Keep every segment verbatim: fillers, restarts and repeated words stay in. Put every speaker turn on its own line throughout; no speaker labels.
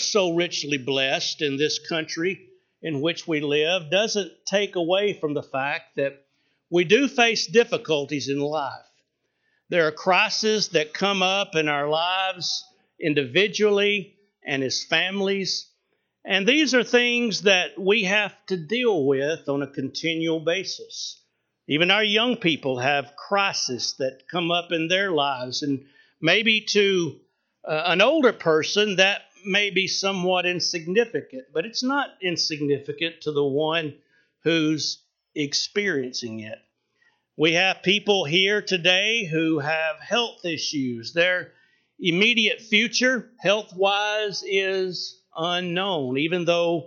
so richly blessed in this country in which we live doesn't take away from the fact that we do face difficulties in life. There are crises that come up in our lives individually and as families, and these are things that we have to deal with on a continual basis. Even our young people have crises that come up in their lives, and maybe to uh, an older person that may be somewhat insignificant, but it's not insignificant to the one who's experiencing it. We have people here today who have health issues. Their immediate future, health-wise, is unknown, even though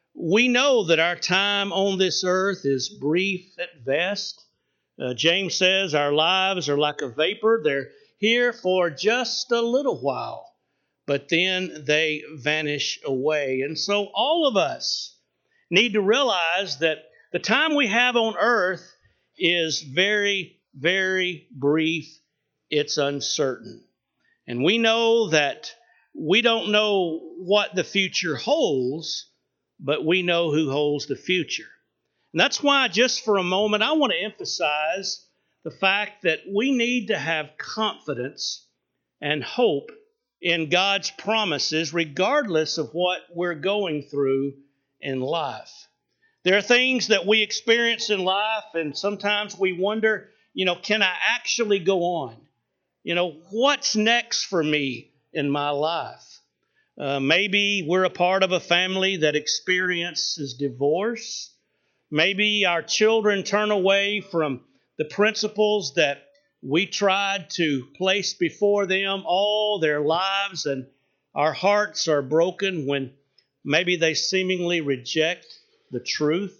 we know that our time on this earth is brief at best. Uh, James says our lives are like a vapor. They're here for just a little while, but then they vanish away. And so all of us need to realize that the time we have on earth is very, very brief. It's uncertain. And we know that we don't know what the future holds, but we know who holds the future. And that's why, just for a moment, I want to emphasize the fact that we need to have confidence and hope in God's promises, regardless of what we're going through in life. There are things that we experience in life, and sometimes we wonder, you know, can I actually go on? You know, what's next for me in my life? Uh, maybe we're a part of a family that experiences divorce. Maybe our children turn away from the principles that we tried to place before them all their lives, and our hearts are broken when maybe they seemingly reject the truth.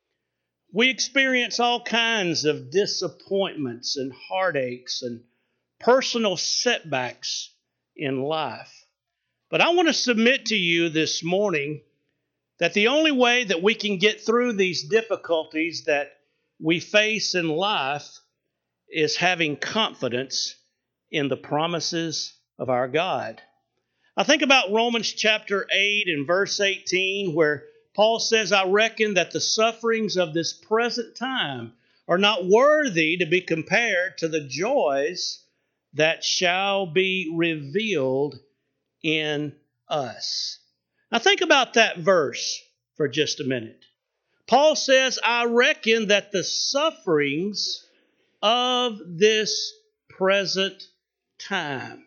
We experience all kinds of disappointments and heartaches and personal setbacks in life. But I want to submit to you this morning that the only way that we can get through these difficulties that we face in life is having confidence in the promises of our God. I think about Romans chapter eight and verse eighteen, where Paul says, I reckon that the sufferings of this present time are not worthy to be compared to the joys that shall be revealed in us. Now think about that verse for just a minute. Paul says, I reckon that the sufferings of this present time.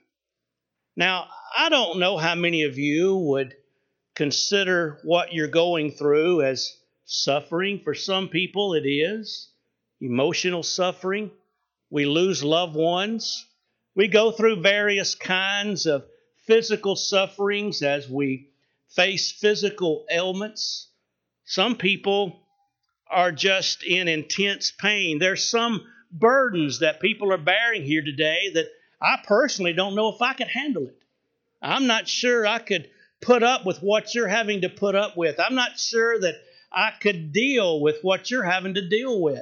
Now, I don't know how many of you would consider what you're going through as suffering. For some people, it is emotional suffering. We lose loved ones. We go through various kinds of physical sufferings as we face physical ailments. Some people are just in intense pain. There's some burdens that people are bearing here today that I personally don't know if I could handle it. I'm not sure I could put up with what you're having to put up with. I'm not sure that I could deal with what you're having to deal with.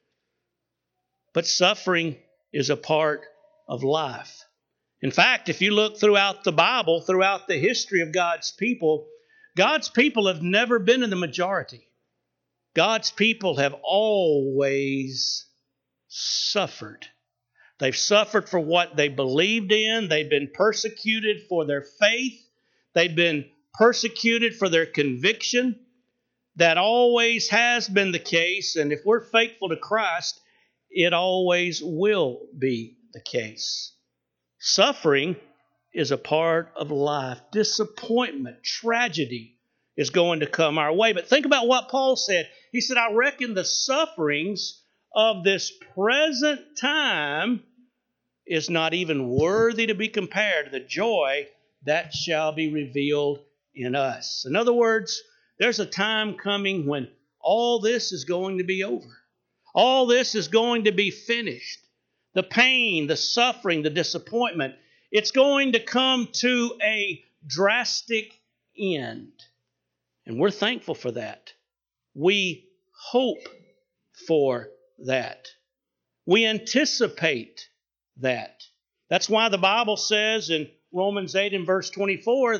But suffering is a part of life. In fact, if you look throughout the Bible, throughout the history of God's people, God's people have never been in the majority. God's people have always suffered. They've suffered for what they believed in. They've been persecuted for their faith. They've been persecuted for their conviction. That always has been the case, and if we're faithful to Christ, it always will be the case. Suffering is a part of life. Disappointment, tragedy is going to come our way. But think about what Paul said. He said, I reckon the sufferings of this present time is not even worthy to be compared to the joy that shall be revealed in us. In other words, there's a time coming when all this is going to be over. All this is going to be finished. The pain, the suffering, the disappointment, it's going to come to a drastic end. And we're thankful for that. We hope for that. We anticipate that. That's why the Bible says in Romans eight and verse twenty-four that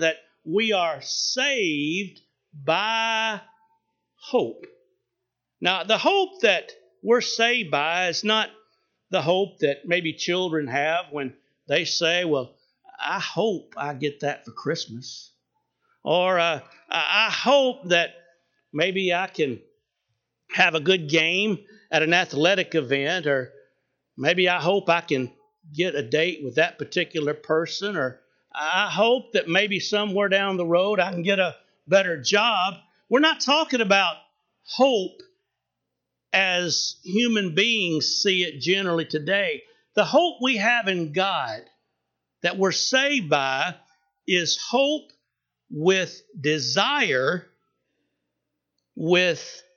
we are saved by hope. Now, the hope that we're saved by is not the hope that maybe children have when they say, well, I hope I get that for Christmas. Or uh, I hope that maybe I can have a good game at an athletic event, or maybe I hope I can get a date with that particular person, or I hope that maybe somewhere down the road I can get a better job. We're not talking about hope as human beings see it generally today. The hope we have in God that we're saved by is hope with desire, with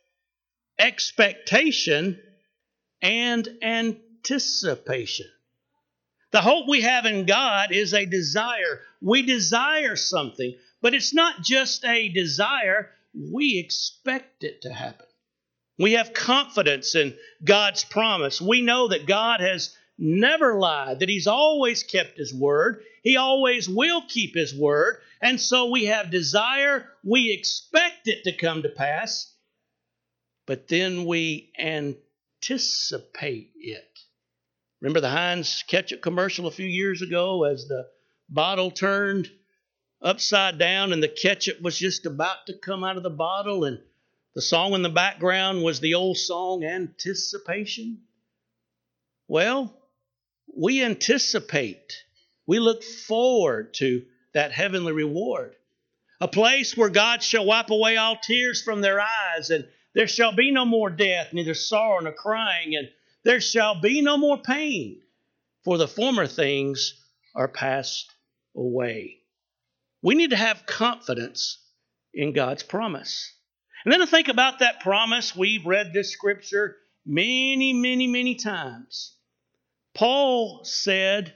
expectation, and anticipation. The hope we have in God is a desire. We desire something, but it's not just a desire. We expect it to happen. We have confidence in God's promise. We know that God has never lied, that He's always kept His word. He always will keep His word. And so we have desire. We expect it to come to pass. But then we anticipate it. Remember the Heinz ketchup commercial a few years ago as the bottle turned upside down and the ketchup was just about to come out of the bottle, and the song in the background was the old song, Anticipation? Well, we anticipate. We look forward to that heavenly reward. A place where God shall wipe away all tears from their eyes, and there shall be no more death, neither sorrow nor crying, and there shall be no more pain, for the former things are passed away. We need to have confidence in God's promise. And then to think about that promise, we've read this scripture many, many, many times. Paul said,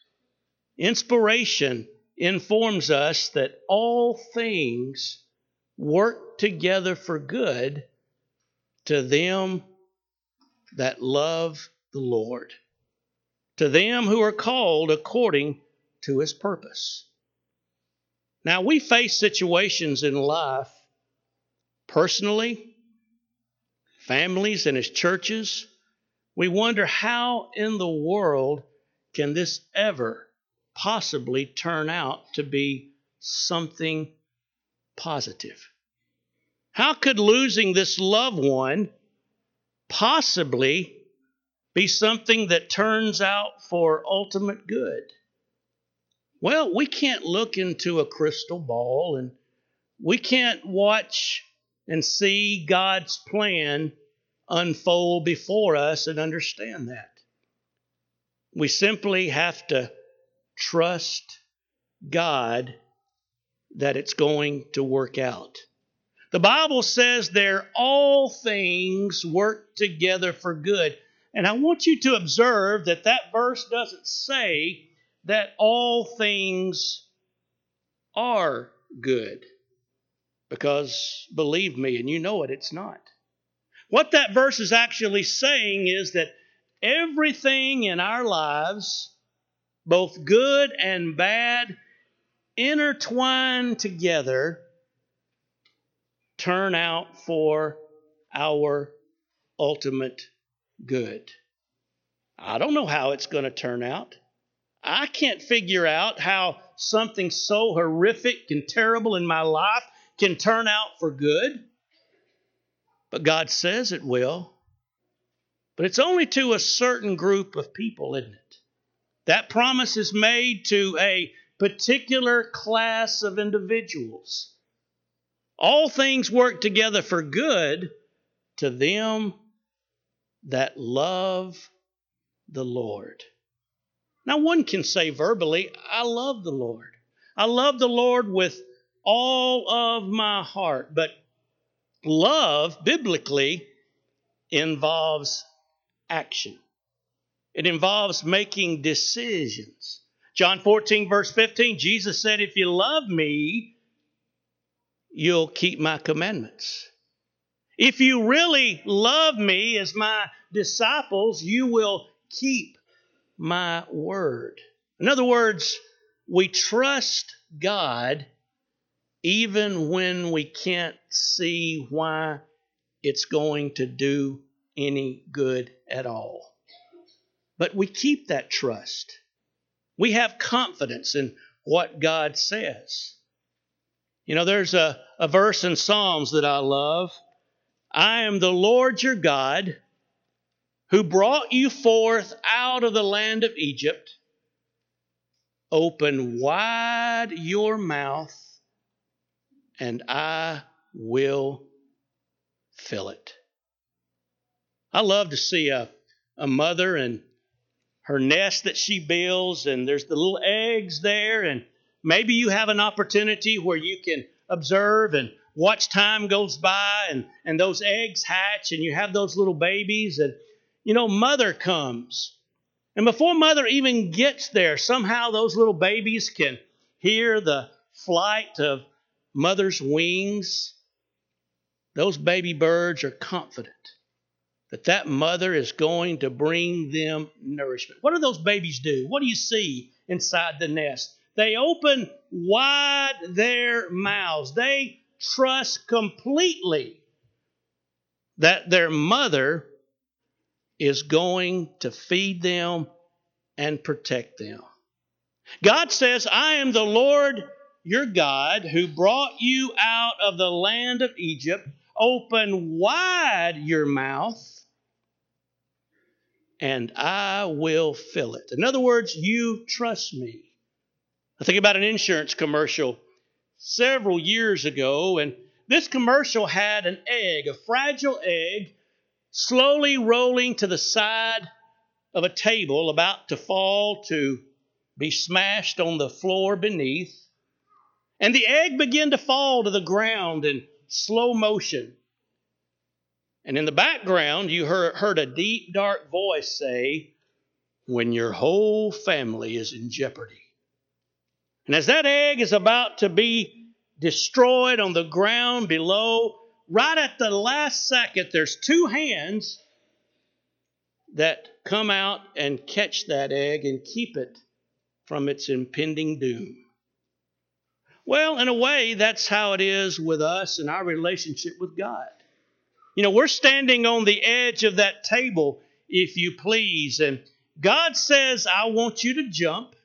inspiration informs us that all things work together for good to them that love the Lord, to them who are called according to His purpose. Now, we face situations in life, personally, families, and as churches. We wonder, how in the world can this ever possibly turn out to be something positive? How could losing this loved one possibly be something that turns out for ultimate good? Well, we can't look into a crystal ball, and we can't watch and see God's plan unfold before us and understand that. We simply have to trust God that it's going to work out. The Bible says there all things work together for good. And I want you to observe that that verse doesn't say that all things are good. Because believe me, and you know it, it's not. What that verse is actually saying is that everything in our lives, both good and bad, intertwine together, turn out for our ultimate good. I don't know how it's going to turn out. I can't figure out how something so horrific and terrible in my life can turn out for good. But God says it will. But it's only to a certain group of people, isn't it? That promise is made to a particular class of individuals. All things work together for good to them that love the Lord. Now, one can say verbally, I love the Lord. I love the Lord with all of my heart. But love, biblically, involves action. It involves making decisions. John fourteen, verse fifteen, Jesus said, if you love me, you'll keep my commandments. If you really love me as my disciples, you will keep my word. In other words, we trust God even when we can't see why it's going to do any good at all. But we keep that trust. We have confidence in what God says. You know, there's a, a verse in Psalms that I love. I am the Lord your God, who brought you forth out of the land of Egypt. Open wide your mouth, and I will fill it. I love to see a, a mother and her nest that she builds, and there's the little eggs there, and maybe you have an opportunity where you can observe and watch time goes by, and, and those eggs hatch, and you have those little babies, and, you know, mother comes. And before mother even gets there, somehow those little babies can hear the flight of mother's wings. Those baby birds are confident that that mother is going to bring them nourishment. What do those babies do? What do you see inside the nest? They open wide their mouths. They trust completely that their mother is going to feed them and protect them. God says, I am the Lord your God who brought you out of the land of Egypt. Open wide your mouth, and I will fill it. In other words, you trust me. I think about an insurance commercial several years ago, and this commercial had an egg, a fragile egg, slowly rolling to the side of a table, about to fall to be smashed on the floor beneath. And the egg began to fall to the ground in slow motion. And in the background, you heard, heard a deep, dark voice say, when your whole family is in jeopardy. And as that egg is about to be destroyed on the ground below, right at the last second, there's two hands that come out and catch that egg and keep it from its impending doom. Well, in a way, that's how it is with us and our relationship with God. You know, we're standing on the edge of that table, if you please, and God says, I want you to jump.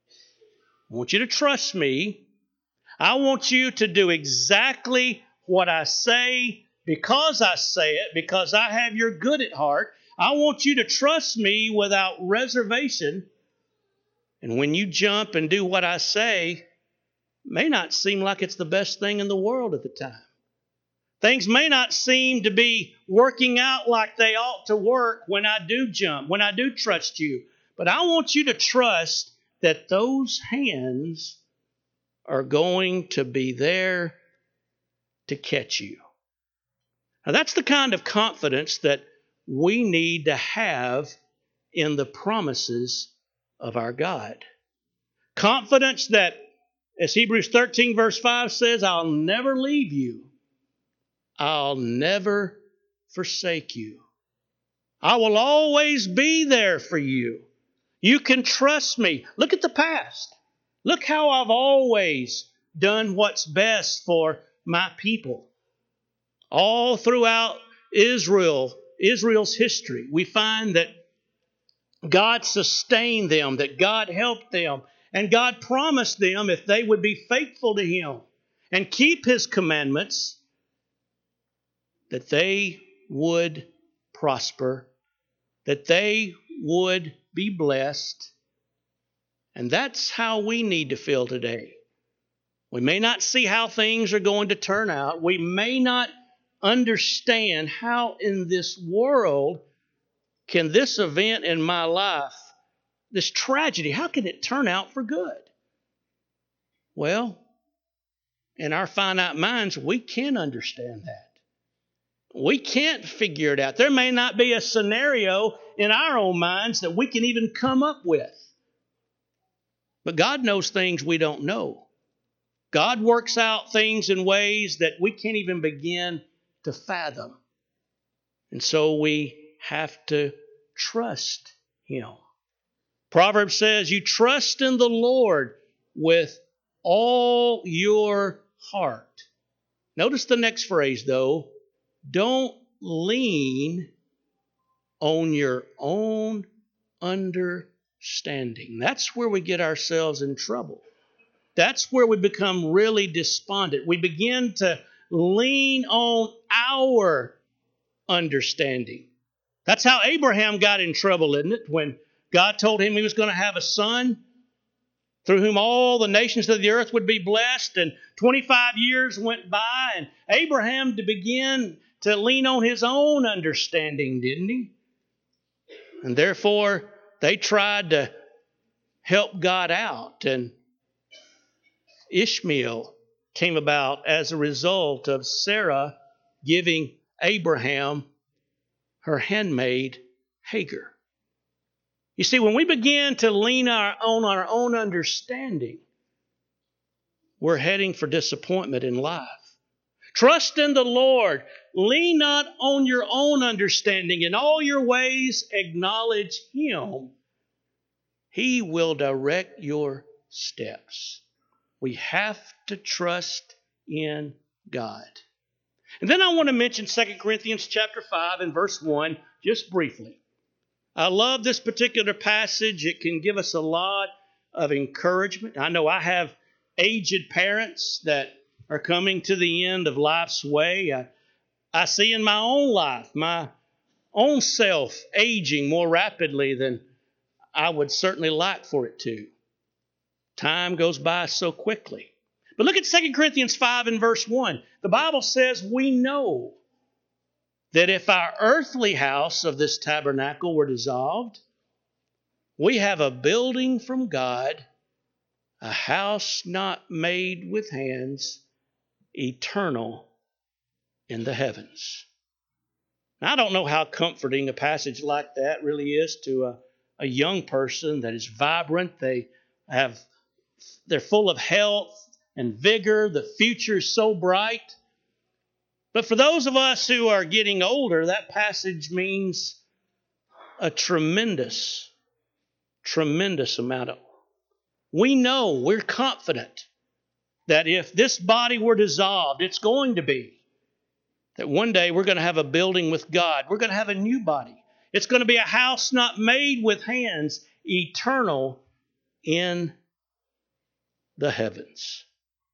I want you to trust me. I want you to do exactly what I say because I say it, because I have your good at heart. I want you to trust me without reservation. And when you jump and do what I say, it may not seem like it's the best thing in the world at the time. Things may not seem to be working out like they ought to work when I do jump, when I do trust you. But I want you to trust that those hands are going to be there to catch you. Now, that's the kind of confidence that we need to have in the promises of our God. Confidence that, as Hebrews thirteen verse five says, I'll never leave you. I'll never forsake you. I will always be there for you. You can trust me. Look at the past. Look how I've always done what's best for my people. All throughout Israel, Israel's history, we find that God sustained them, that God helped them, and God promised them if they would be faithful to Him and keep His commandments, that they would prosper, that they would be blessed. And that's how we need to feel today. We may not see how things are going to turn out. We may not understand how in this world can this event in my life, this tragedy, how can it turn out for good? Well, in our finite minds, we can understand that. We can't figure it out. There may not be a scenario in our own minds that we can even come up with. But God knows things we don't know. God works out things in ways that we can't even begin to fathom. And so we have to trust Him. Proverbs says, you trust in the Lord with all your heart. Notice the next phrase, though. Don't lean on your own understanding. That's where we get ourselves in trouble. That's where we become really despondent. We begin to lean on our understanding. That's how Abraham got in trouble, isn't it? When God told him he was going to have a son through whom all the nations of the earth would be blessed, and twenty-five years went by, and Abraham to begin to lean on his own understanding, didn't he? And therefore, they tried to help God out, and Ishmael came about as a result of Sarah giving Abraham her handmaid Hagar. You see, when we begin to lean our, on our own understanding, we're heading for disappointment in life. Trust in the Lord. Lean not on your own understanding. In all your ways, acknowledge Him. He will direct your steps. We have to trust in God. And then I want to mention Second Corinthians chapter five and verse one just briefly. I love this particular passage. It can give us a lot of encouragement. I know I have aged parents that are coming to the end of life's way. I, I see in my own life, my own self aging more rapidly than I would certainly like for it to. Time goes by so quickly. But look at Second Corinthians five and verse one. The Bible says we know that if our earthly house of this tabernacle were dissolved, we have a building from God, a house not made with hands, eternal in the heavens. Now, I don't know how comforting a passage like that really is to a, a young person that is vibrant. They have, they're full of health and vigor. The future is so bright. But for those of us who are getting older, that passage means a tremendous, tremendous amount of. We know, we're confident that if this body were dissolved, it's going to be, that one day we're going to have a building with God. We're going to have a new body. It's going to be a house not made with hands, eternal in the heavens.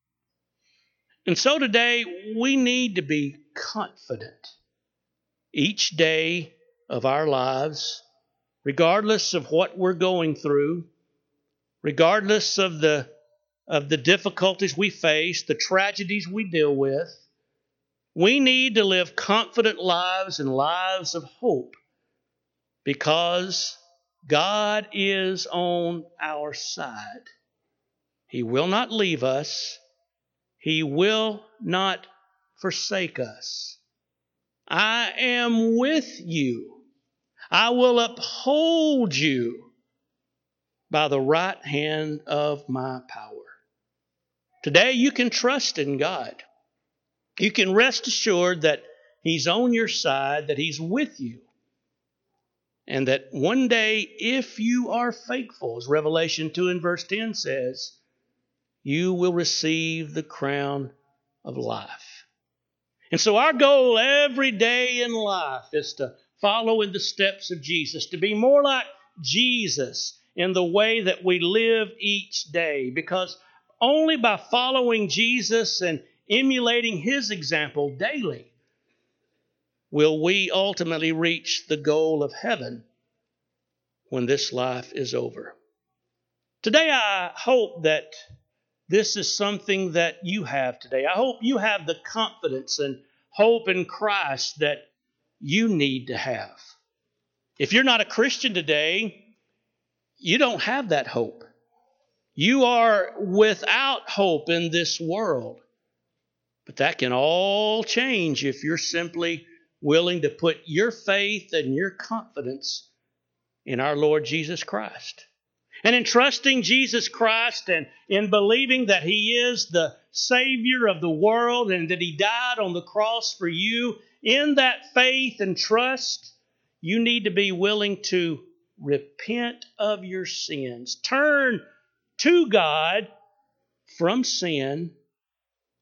And so today, we need to be confident each day of our lives, regardless of what we're going through, regardless of the, of the difficulties we face, the tragedies we deal with. We need to live confident lives and lives of hope because God is on our side. He will not leave us. He will not forsake us. I am with you. I will uphold you by the right hand of my power. Today you can trust in God. You can rest assured that He's on your side, that He's with you. And that one day, if you are faithful, as Revelation two and verse ten says, you will receive the crown of life. And so our goal every day in life is to follow in the steps of Jesus, to be more like Jesus in the way that we live each day. Because only by following Jesus and emulating His example daily will we ultimately reach the goal of heaven when this life is over. Today I hope that this is something that you have today. I hope you have the confidence and hope in Christ that you need to have. If you're not a Christian today, you don't have that hope. You are without hope in this world. But that can all change if you're simply willing to put your faith and your confidence in our Lord Jesus Christ. And in trusting Jesus Christ and in believing that He is the Savior of the world and that He died on the cross for you, in that faith and trust, you need to be willing to repent of your sins. Turn to God from sin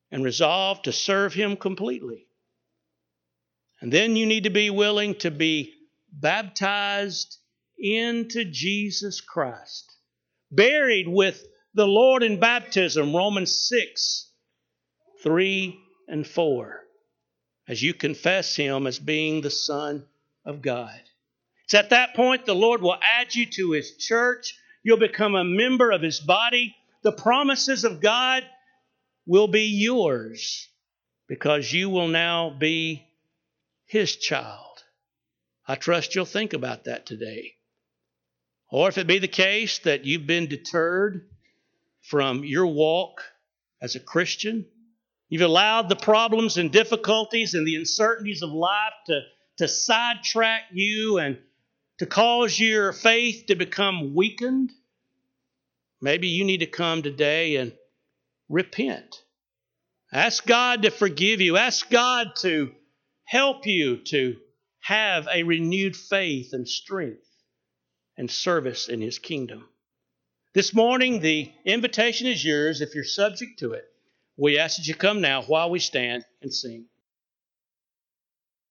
and resolve to serve Him completely. And then you need to be willing to be baptized into Jesus Christ, buried with the Lord in baptism, Romans six, three and four, as you confess Him as being the Son of God. It's at that point the Lord will add you to His church. You'll become a member of His body. The promises of God will be yours because you will now be His child. I trust you'll think about that today. Or if it be the case that you've been deterred from your walk as a Christian, you've allowed the problems and difficulties and the uncertainties of life to, to sidetrack you and to cause your faith to become weakened, maybe you need to come today and repent. Ask God to forgive you. Ask God to help you to have a renewed faith and strength and service in His kingdom. This morning, the invitation is yours if you're subject to it. We ask that you come now while we stand and sing.